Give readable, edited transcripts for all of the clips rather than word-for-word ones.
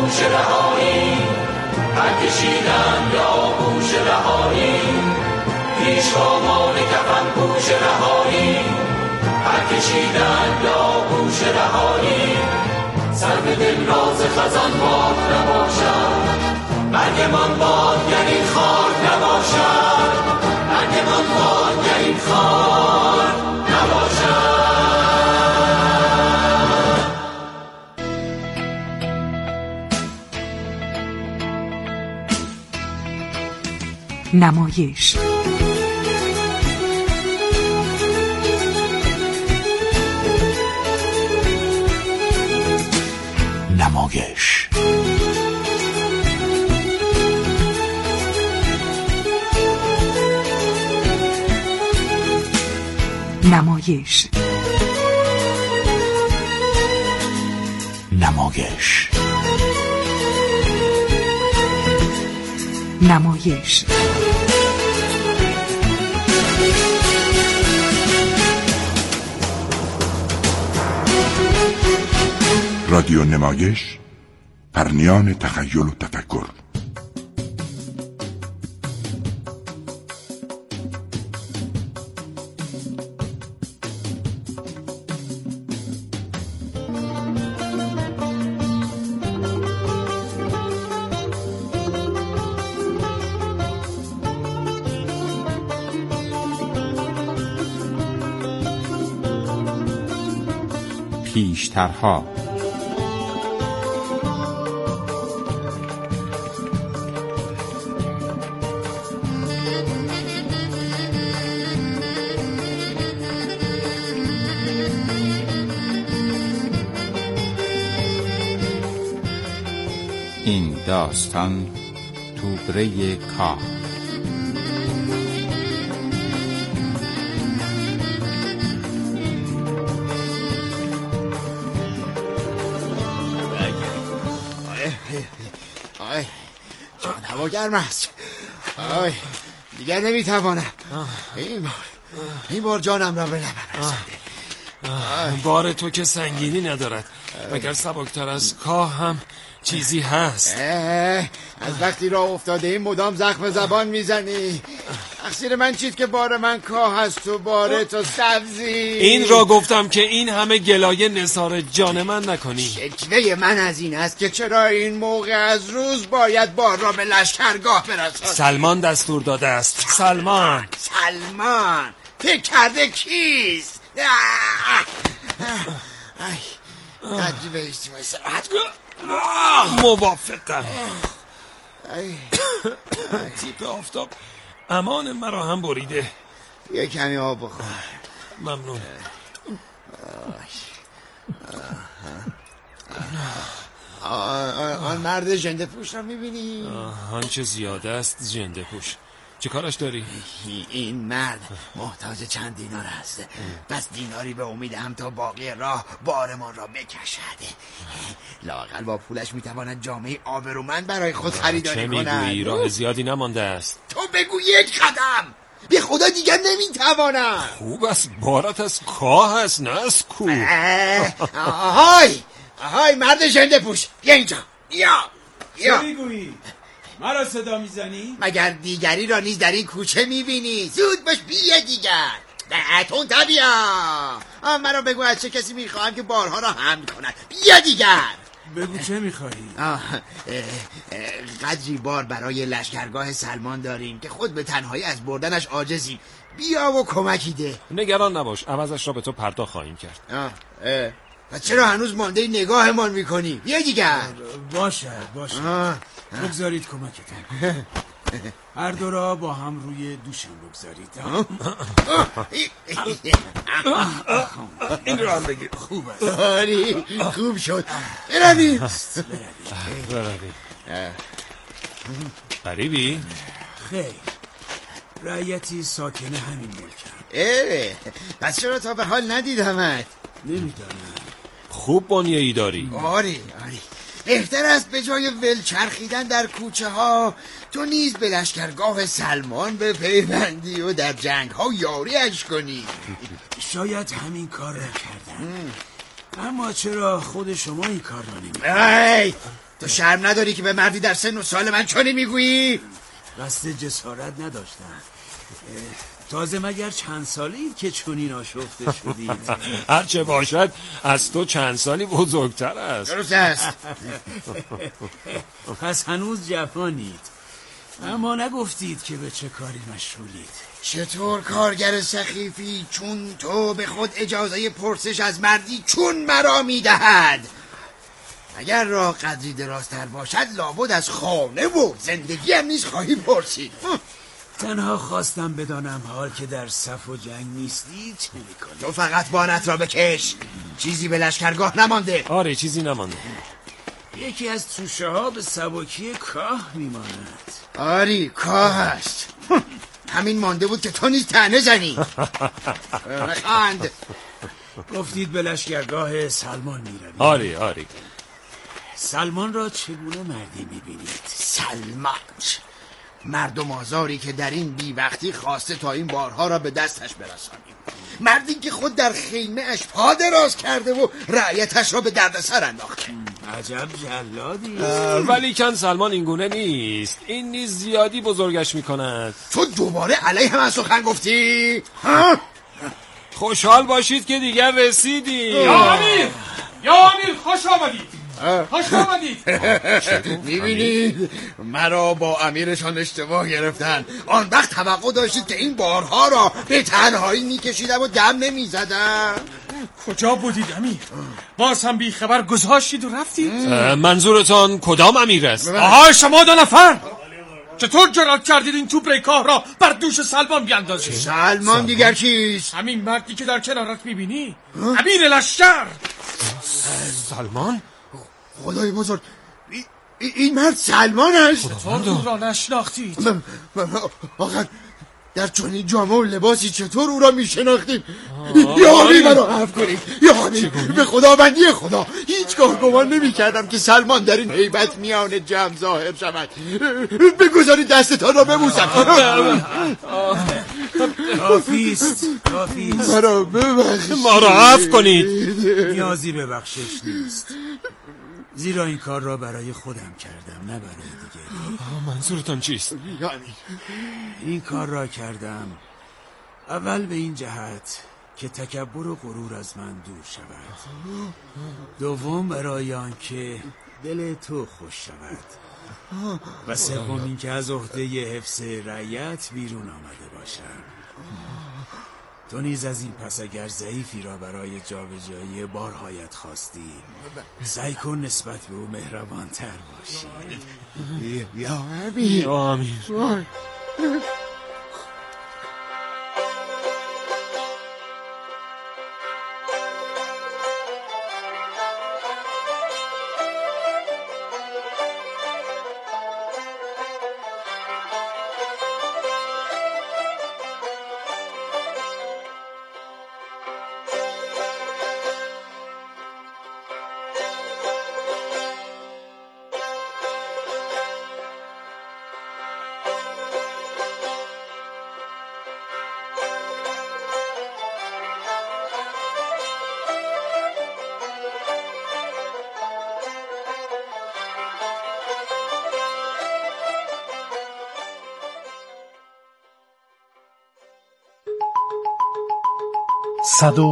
آغوش رهایی، پر کشیدن به آغوش رهایی، پیشگامان کفن پوش رهایی، پر کشیدن به آغوش رهایی، سر به دل راز خزان باد نباشد، برگمان باد گر این خار نباشد، برگمان باد گر این خار نباشد. نمایش نمایش نمایش نمایش نمایش رادیو نمایش، پرنیان تخیل و تفکر. پیشترها. این داستان توبره کاه. جان هوا گرم است. دیگر نمیتوانم. این بار جانم را به لبم رسانده. بار تو که سنگینی ندارد، مگر سبکتر از کاه هم چیزی هست؟ از وقتی راه افتاده این مدام زخم زبان میزنی. تقصیر من چیست که بار من کاه هست و بار تو سبزی؟ این را گفتم که این همه گلایه نثار جان من نکنی. شکوه من از این است که چرا این موقع از روز باید بار را به لشکرگاه برسان. سلمان دستور داده است. سلمان فکر کرده کیست؟ عجیبه اجتماعی سراحت کن. موافقم. تیپ آفتاب امان مرا هم بریده. یه کمی آب بخور. ممنون. آن مرد ژنده پوش را میبینی؟ آنچه زیاده است ژنده پوش. چه کارش داری؟ این مرد محتاج چند دینار است. پس دیناری به امیدم تا باقی راه بارمان را بکشد. لااقل با پولش میتواند جامعه آبرومند برای خود خریداری کند. چه میگویی؟ راه زیادی نمانده است. تو بگو یک قدم. به خدا دیگر نمیتوانم. خوب است بارت از کاه است نه از کوه. آهای مرد ژنده پوش، بیا اینجا. چه میگویی؟ مرا صدا میزنی؟ مگر دیگری را نیز در این کوچه میبینی؟ زود باش بیا دیگر. تون تا بیا. مرا بگو از چه کسی میخواهم که بارها را حمل کند. بیا دیگر. بگو چه میخواهی؟ قدری بار برای لشکرگاه سلمان داریم که خود به تنهایی از بردنش عاجزیم. بیا و کمکی ده. نگران نباش، عوضش را به تو پرداخت خواهیم کرد. و چرا هنوز مانده نگاهمان میکنی؟ بیا دیگر. باشه بگذارید کمکتون. هر دو را با هم روی دوشم بگذارید. این رو هم بگیر. خوب است. آری خوب شد. برویم. قریبی؟ خیر، رعیتی ساکنه همین ملکم. پس چرا تا به حال ندیدمت؟ نمیدانم. خوب بانیه‌ای داری. آری بهتر است به جای ول چرخیدن در کوچه ها تو نیز به لشکرگاه سلمان بپیوندی و در جنگ ها یاریش کنی. شاید همین کار را کردم، اما چرا خود شما این کار را نمی‌کنید؟ تو شرم نداری که به مردی در سن و سال من چونی میگویی؟ قصد جسارت نداشتم. تازه مگر چند سالی که چونین آشفته شدید؟ هرچه باشد از تو چند سالی بزرگتر است. درست است. پس هنوز جوانید، اما نگفتید که به چه کاری مشغولید. چطور کارگر سخیفی چون تو به خود اجازه پرسش از مردی چون مرا میدهد؟ اگر راه قدری درازتر باشد لابد از خانه و زندگی هم نیز خواهی پرسید. تنها خواستم بدانم حال که در صف و جنگ نیستید چه میکنید؟ تو فقط بانت را بکش، چیزی به لشکرگاه نمانده. آره چیزی نمانده. یکی از توشه ها به سبکی کاه میماند. آری کاه است. همین مانده بود که تو نیز طعنه زنی. خند. گفتید به لشکرگاه سلمان میروید. آری سلمان را چگونه مردی میبینید؟ سلمان مردم آزاری که در این بیوقتی خواسته تا این بارها را به دستش برسانیم. مردی که خود در خیمه اش پا دراز کرده و رعیتش را به دردسر انداخته. عجب جلادی. ولی کن سلمان این گونه نیست. این نیز زیادی بزرگش میکند. تو دوباره علیه من سخن گفتی؟ خوشحال باشید که دیگر رسیدی. یا امیر خوش آمدید. خوش آمدید. میبینید مرا با امیرشان اشتباه گرفتن. آن وقت توقع داشتید که این بارها را به تنهایی میکشیدم و دم نمیزدم. کجا بودید امیر؟ باز هم بی خبر گذاشتید و رفتید؟ منظورتان کدام امیر است؟ آها شما دو نفر چطور جرأت کردید این توپ ریکاه را بر دوش سلمان بیاندازید؟ سلمان دیگر کیست؟ همین مردی که در کنارت میبینی، امیر لشکر. سلمان؟ خدای بزرگ، این مرد سلمان است؟ چطور او را نشناختید؟ آخر در چنین جامه و لباسی چطور او را میشناختیم؟ یا امیر مرا عفو کنید. یا امیر به خداوندی خدا هیچگاه گمان نمی‌کردم که سلمان در این هیبت میان جمع ظاهر شود. بگذارید دستتان را ببوسم. کافیست. مرا ببخشید. ما را عفو کنید. نیازی به بخشش نیست، زیرا این کار را برای خودم کردم نه برای دیگری. منظورتان چیست؟ یا امیر این کار را کردم اول به این جهت که تکبر و غرور از من دور شود، دوم برای آن که دل تو خوش شود، و سوم این که از عهده حفظ رعیت بیرون آمده باشم. تو نیز از این پس اگر ضعیفی را برای جابجایی بارهایت خواستی سعی کن نسبت به او مهربان‌تر باشی. یا امیر. با سلام،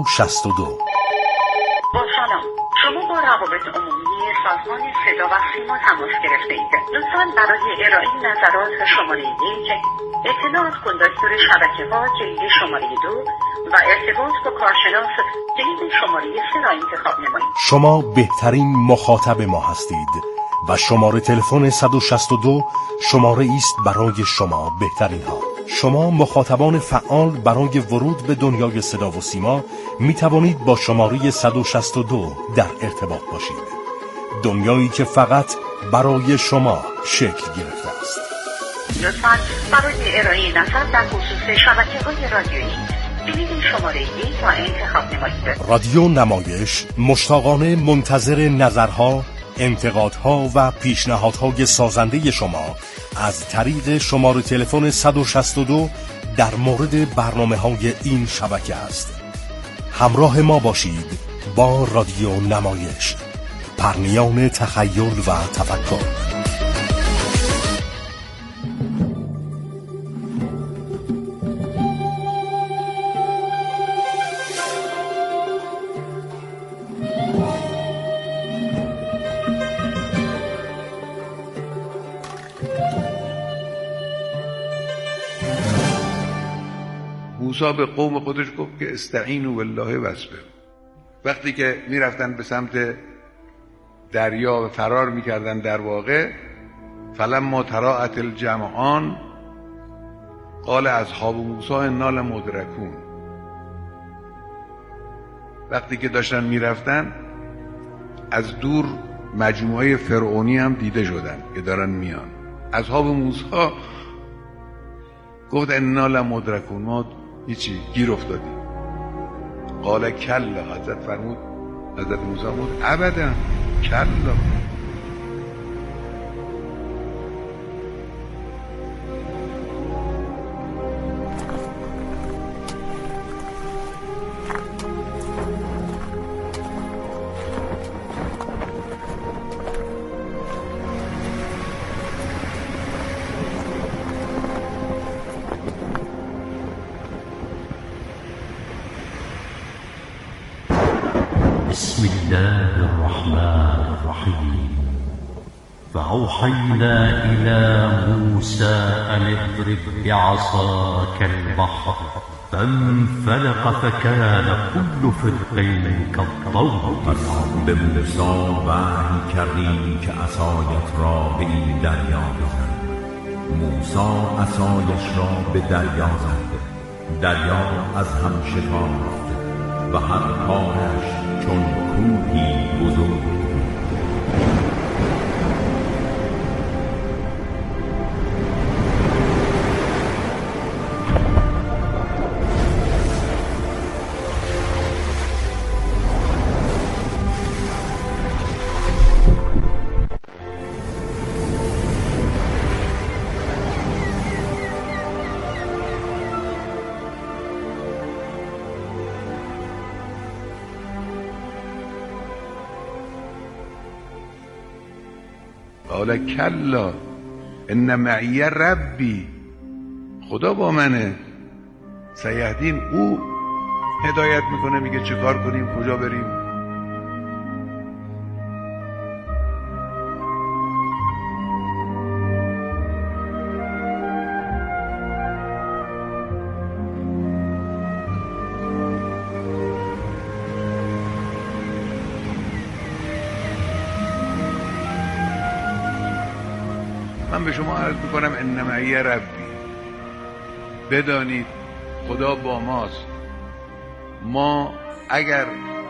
شما با روابط عمومی سازمان صدا و سیما تماس گرفته اید. لطفاً برای ارائه نظرات شماره 1 اطلاعات کن دستور شبکه‌ها کلید شماره 2 و ارتباط با کارشناس کلید شماره 3 را انتخاب نمایید. شما بهترین مخاطب ما هستید و شماره تلفن 162 شماره است برای شما بهترین ها. شما مخاطبان فعال برای ورود به دنیای صدا و سیما می توانید با شماره 162 در ارتباط باشید. دنیایی که فقط برای شما شکل گرفته است. لطفاً برای ارائه نظر در خصوص شبکه‌های رادیویی کلید شماره 1 را انتخاب نمایید. رادیو نمایش مشتاقانه منتظر نظرها، انتقادها و پیشنهادهای سازنده شما از طریق شماره تلفن 162 در مورد برنامه‌های این شبکه است. همراه ما باشید با رادیو نمایش. پرنیان تخیل و تفکر. موسی به قوم خودش گفت که استعینوا بالله واصبروا. وقتی که میرفتن به سمت دریا و فرار میکردن، در واقع فلما تراءت الجمعان قال اصحاب موسی انا لمدرکون. وقتی که داشتن میرفتن از دور مجموعه فرعونی هم دیده شدن که دارن میان. اصحاب موسی گفت انا لمدرکون، ما هیچی گیر افتادیم. قال کلا، حضرت فرمود، حضرت موسی بود ابدا کلا. بسم الله الرحمن الرحيم فأوحينا إلى موسى أن اضرب بعصاك البحر فانفلق فكان كل فرقين كالطود. به موسی وحی کردیم که عصایت را به این دریا بزن. موسی عصایش را به دریا زد، دریا از هم شکافت و هر کارش چون کوهی بزرگ. قال کلا ان معی ربی، خدا با منه. سیهدین، او هدایت میکنه، میگه چه کار کنیم، کجا بریم. من به شما عرض میکنم ان معی ربی، بدانید خدا با ماست. ما اگر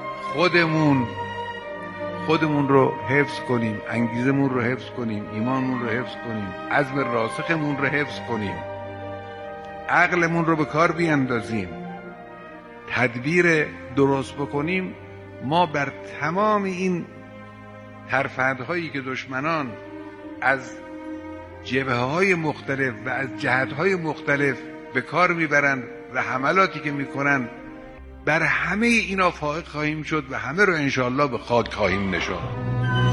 خودمون رو حفظ کنیم، انگیزمون رو حفظ کنیم، ایمانمون رو حفظ کنیم، عزم راسخمون رو حفظ کنیم، عقلمون رو به کار بیاندازیم، تدبیر درست بکنیم، ما بر تمام این ترفندهایی که دشمنان از جبهه‌های مختلف و از جهت‌های مختلف به کار میبرند و حملاتی که میکنن، بر همه اینا فائق خواهیم شد و همه رو انشاءالله به خاک خواهیم نشاند.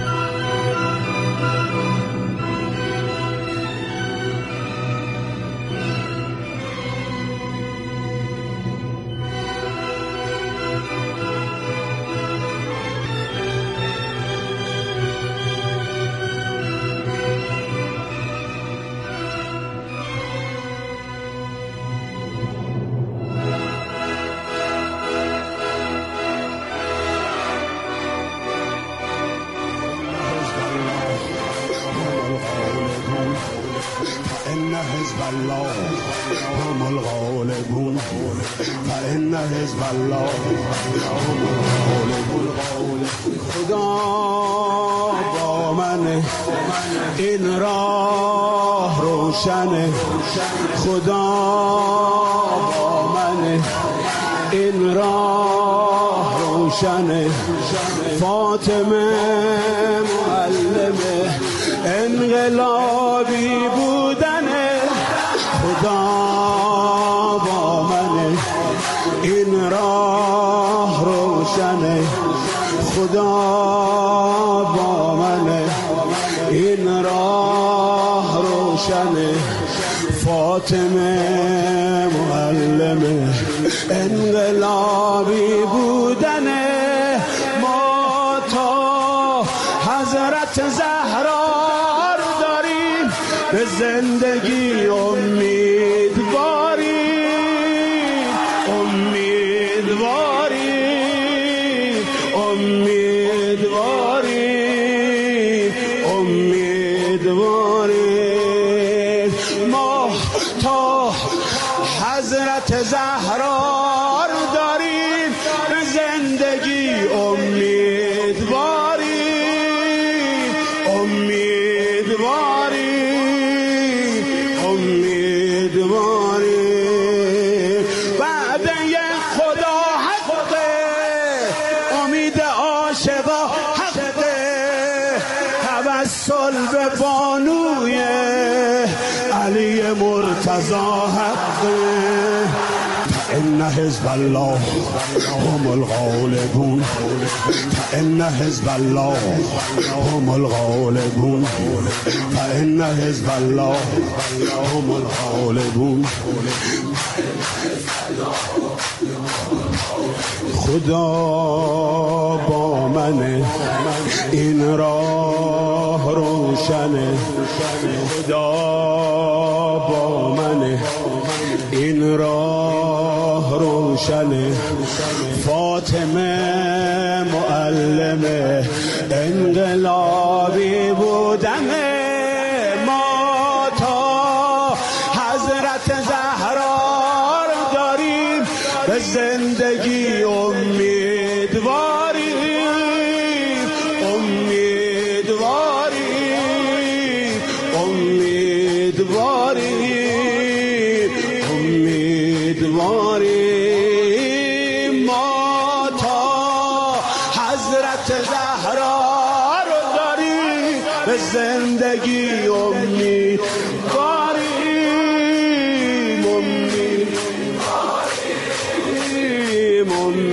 فإن حزب الله هم الغالبون فإن حزب الله هم الغالبون. خدا با من، این راه روشنه. خدا با من، این راه روشنه. فاطمه معلمه انقلابی بودنه. خدا با منه، این راه روشنه. خدا با فاطمه معلم انقلابی بودنه، ما تا حضرت زهرا رو داریم به زندگی امیدواریم، امیدواریم، امیدواریم، امیدواریم. ما تا حضرت زهرا رو داریم به زندگی امیدواریم، امیدواریم، امیدواریم. وعده خدا حقه، امید عاشقا حقه، توسل به بانوی علی مرتضی حقه. ان حزب الله هم الغالبون، ان حزب الله هم الغالبون، ان حزب الله هم الغالبون. خدا با منه، این راه روشنه، خدا با منه، این راه روشنه. فاطمه معلم انقلابی بودنه، ما تا حضرت زهرا رو داریم به زندگی امیدواریم، امیدواریم، امیدواریم، امیدواریم. ما تا حضرت زهرا رو داریم به زندگی امیدواریم، امیدواریم،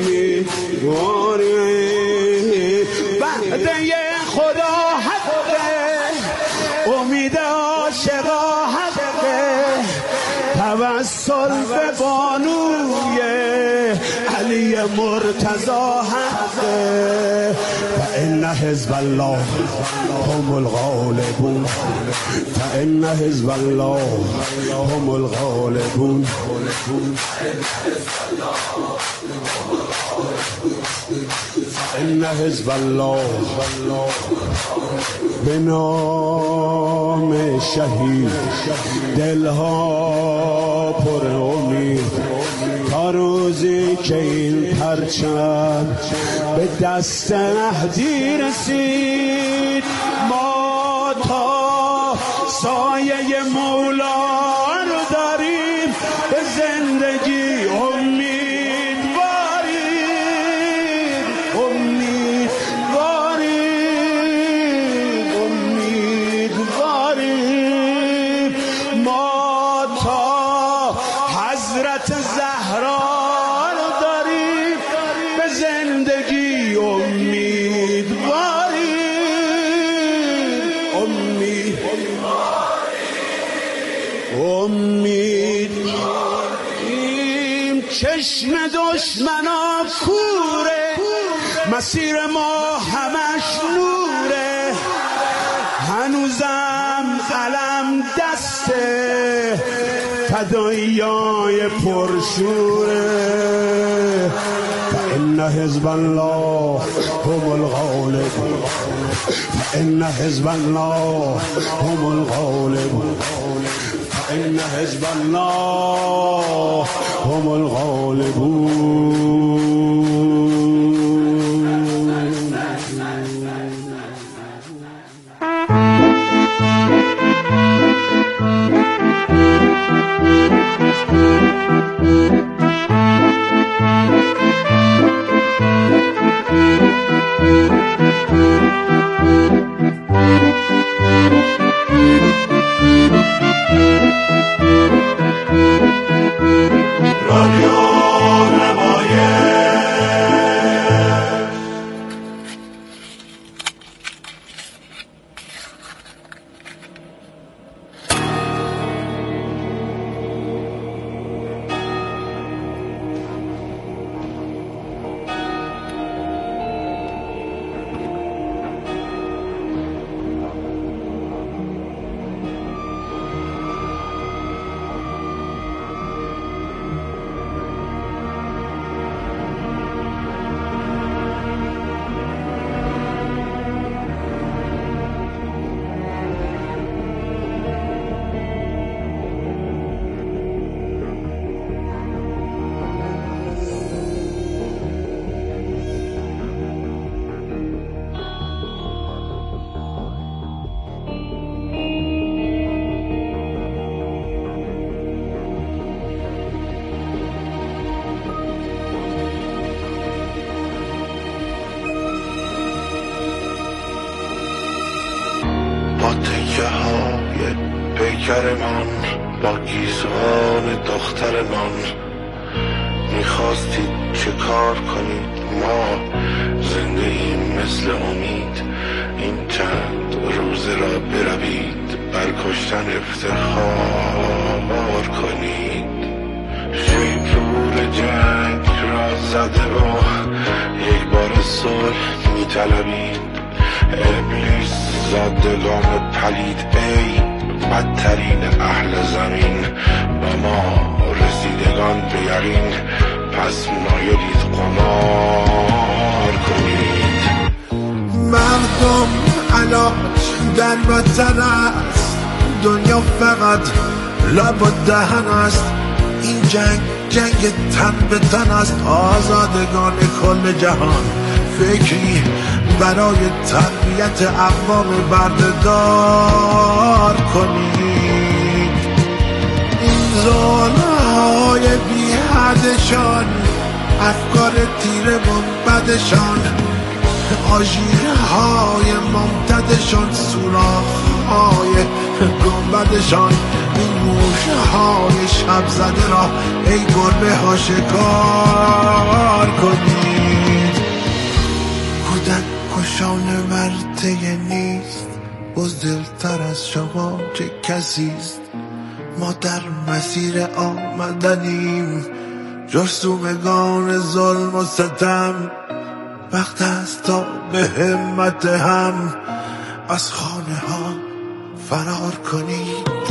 امیدواریم. وعده خدا حقه، امید عاشقا حقه، توسل به بانوی علی مرتضی حقه. فإن حزب الله هم الغالبون، فإن حزب الله هم الغالبون. فإن حزب الله به نام شهید دلها پر امید، تا روزی که این پرچم به دست مهدی رسید. ما تا سایه مولا رو داریم به زندگی امیدواریم، امیدواریم، امیدواریم. ما تا حضرت زهرا رو داریم به زندگی امیدواریم، امیدواریم. چشم دشمنا کوره، مسیر ما همش نوره، هنوزم علم دسته فدایای پرشوره. فإن حزب الله هم الغالبون، فإن حزب الله هم الغالبون، فإن حزب الله هم الغالبون. رادیو نمایش لشکرمان با گیسوان دخترمان. میخواستید چه کار کنید؟ ما زنده ایم مثل امید. این چند روزه را بروید بر کشتن افتخار کنید. شیپور جنگ را زده و یک بار صلح میطلبید. ابلیس زادگان پلید ای بدترین اهل زمین، و ما رسیدگان به یقین پس مایلید قمار کنید. مردم علاج در وطن است، دنیا فقط لب و دهن است. این جنگ تن به تن است. آزادگان کل جهان فکری برای تربیت اقوام بردهدار کنید. این ظلم‌های بی حدشان، افکار تیره و بدشان، آژیرهای ممتدشان، سوراخ‌های گنبدشان، این موشهای شب زده را ای گربه ها شکار کنید. کودک کشان ورطه نیست، بزدلتر از شما چه کسیست. ما در مسیر آمدنیم، جرثومگان ظلم و ستم. وقت است تا به همت هم از خانه ها فرار کنید.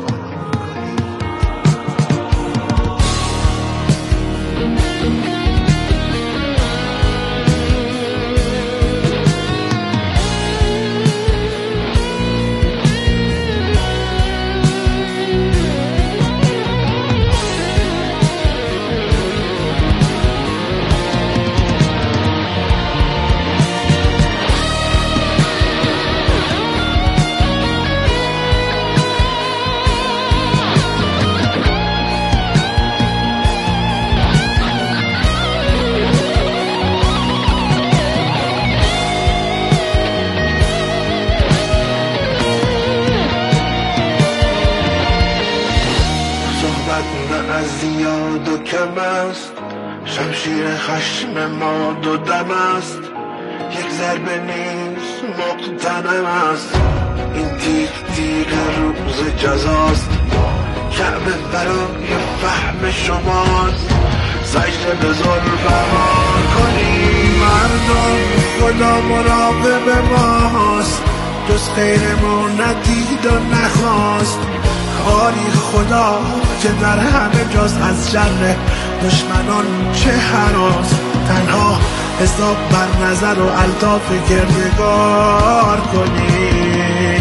شمشیر خشم ما دو دم است، یک ضربه نیست مقتنم است. این تیغ روز جزاست، کعبه برای فهم شماست. سجده به ظلم‌ها کنید. مردم خدا مراقب ماست، جز خیرمون ندید و نخواست. کاری خدا که در همه جاست، از شر دشمنان چه هراس. تنها حساب بر نظر و الطاف کردگار کنید.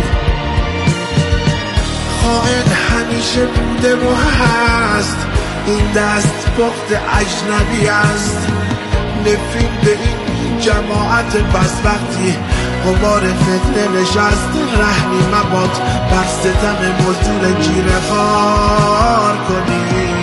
خائن همیشه بوده و هست، این دست پخت اجنبی است. نفرین به این جماعت بس وقتی غبار فتنه نشست. رحمی مباد بر ستم مزدور جیره خار کنید.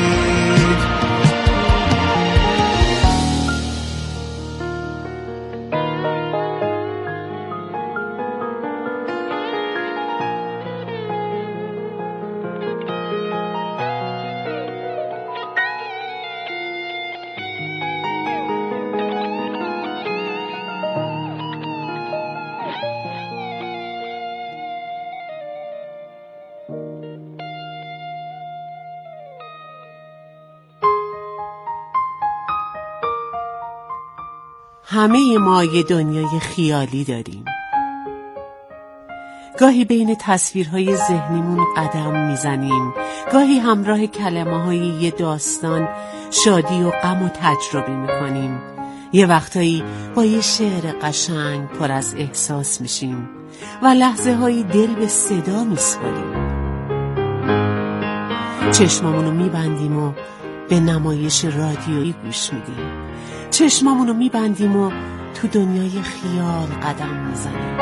همه ما یه دنیای خیالی داریم. گاهی بین تصویرهای ذهنیمون قدم میزنیم، گاهی همراه کلمه‌های یه داستان شادی و غم و تجربه میکنیم. یه وقتایی با یه شعر قشنگ پر از احساس میشیم و لحظه هایی دل به صدا میسپاریم. چشمامونو میبندیم و به نمایش رادیویی گوش میدیم. چشمامونو میبندیم و تو دنیای خیال قدم میزنیم.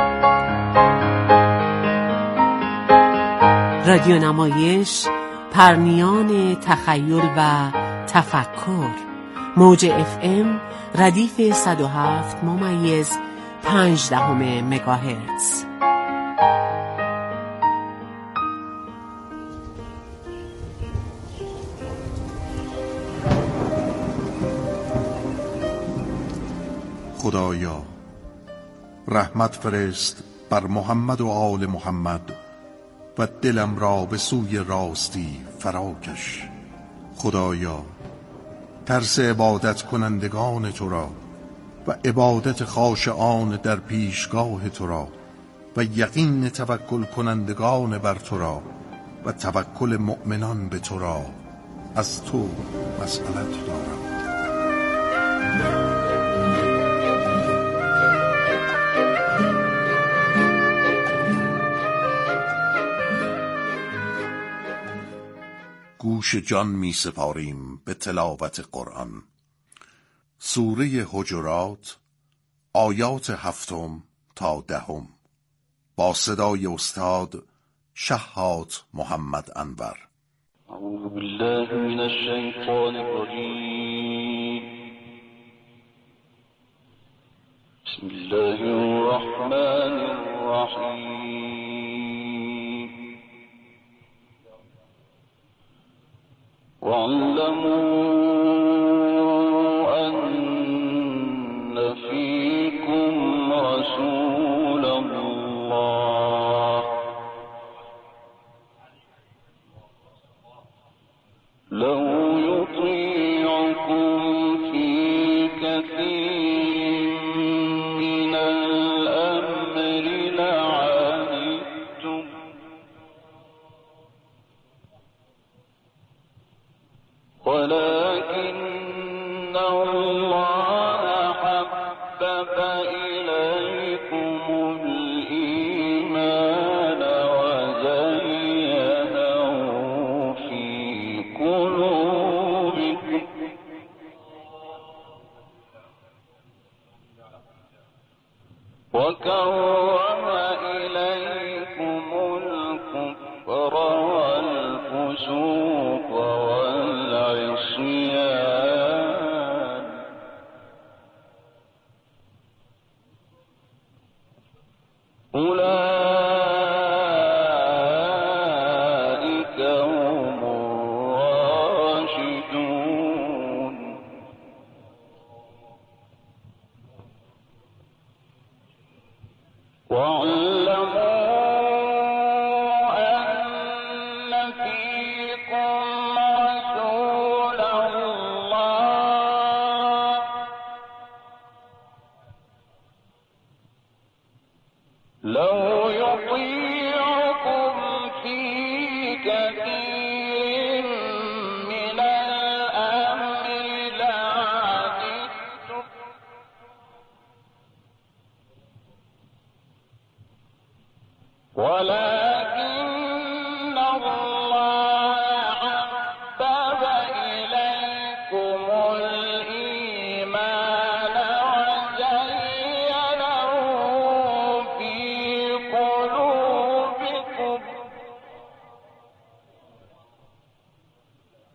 رادیو نمایش، پرنیان تخیل و تفکر. موج FM ردیف 107.5 مگاهرتز. خدایا رحمت فرست بر محمد و آل محمد و دلم را به سوی راستی فراکش. خدایا ترس عبادت کنندگان تو را و عبادت خاشعان در پیشگاه تو را و یقین توکل کنندگان بر تو را و توکل مؤمنان به تو را از تو مسئلت دارم. گوش جان می سپاریم به تلاوت قرآن. سوره حجرات آیات 7 تا 10 با صدای استاد شهاب محمد انور. اعوذ بالله من الشیطان الرجیم. بسم الله الرحمن الرحیم. واعلموا أن فيكم رسول الله لو يطيعكم في كثير من الأمر لعنتم ولكن الله حبب إليكم الإيمان وزينه في قلوبكم وكره